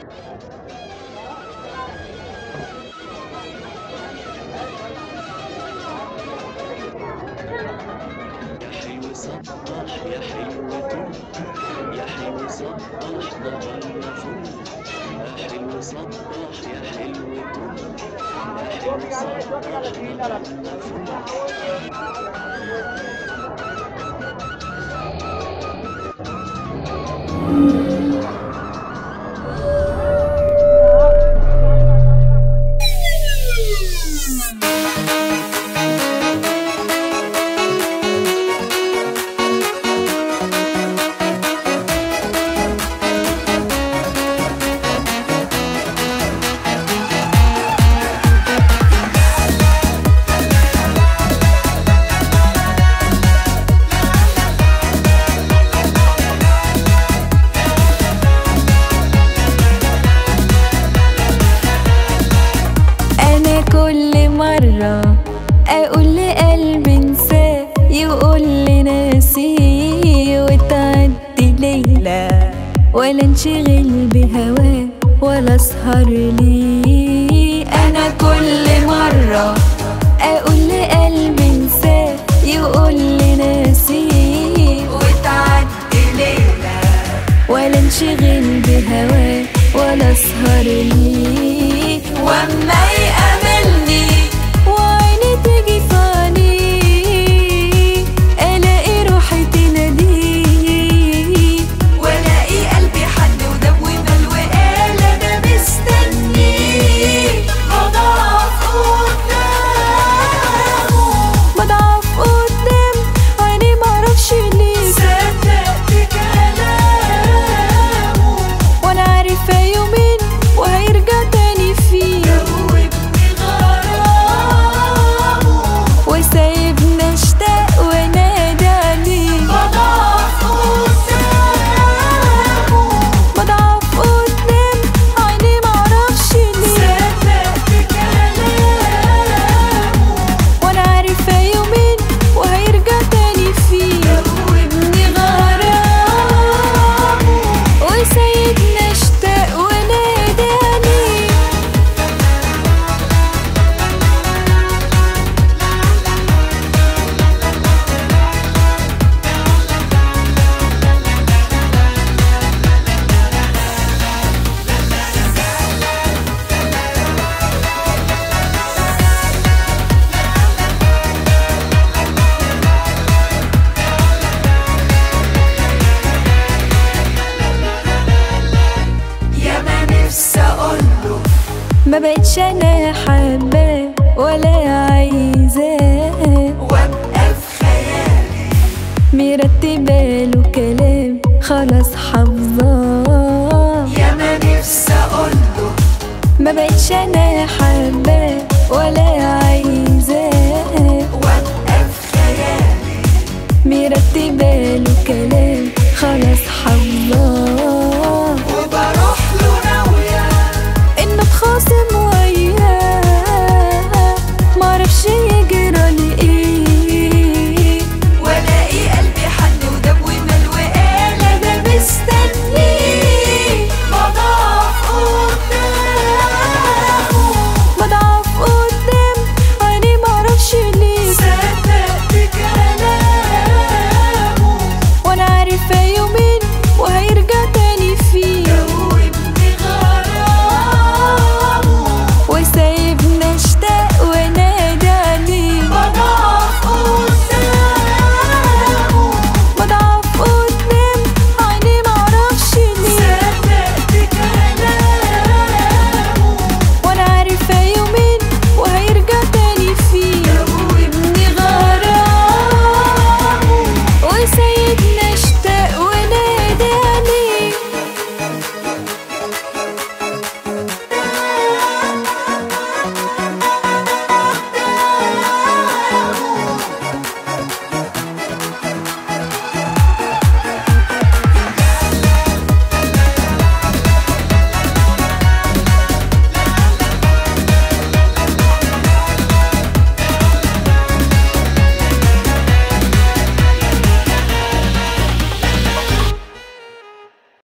يا حلو صباح يا حلو طل، يا حلو صباح نهارنا فل. يا حلو صباح يا حلو طل، يا حلو صباح نهارنا فل. كل مرة أقول لقلبي انساه يقول لي ناسيه، وتعدي ليلة ولا انشغل بهواه ولا اسهر ليه. أنا كل مرة أقول لقلبي انساه يقول لي ناسيه، وتعدي ليلة ولا انشغل بهواه ولا اسهر ليه. واما يقابلني وعيني تيجي في عينيه، الاقي روحي تناديه، والاقي قلبي حد ودب ومال وقال انا مستنيه. بضعف قدام عيني معرفش ليه، صدقت كلامه وانا عارفه يومين وهيرجع تاني فيه. دوبني غرامه وسايبنا اشتاق ونادي عليه. بضعف قدام عيني معرفش ليه، صدقت كلامه وانا عارفه يومين وهيرجع تاني فيه. دوبني غرامه وسايبنا اشتاق ونادي عليه. ياما نفسي اقوله ما بقتش انا حباه ولا عايزاه، وابقى في خيالي مرتباله كلام خلاص حافظاه. ياما نفسي اقوله ما بقتش انا حباه ولا عايزاه، وابقى في خيالي مرتباله كلام خلاص حافظاه.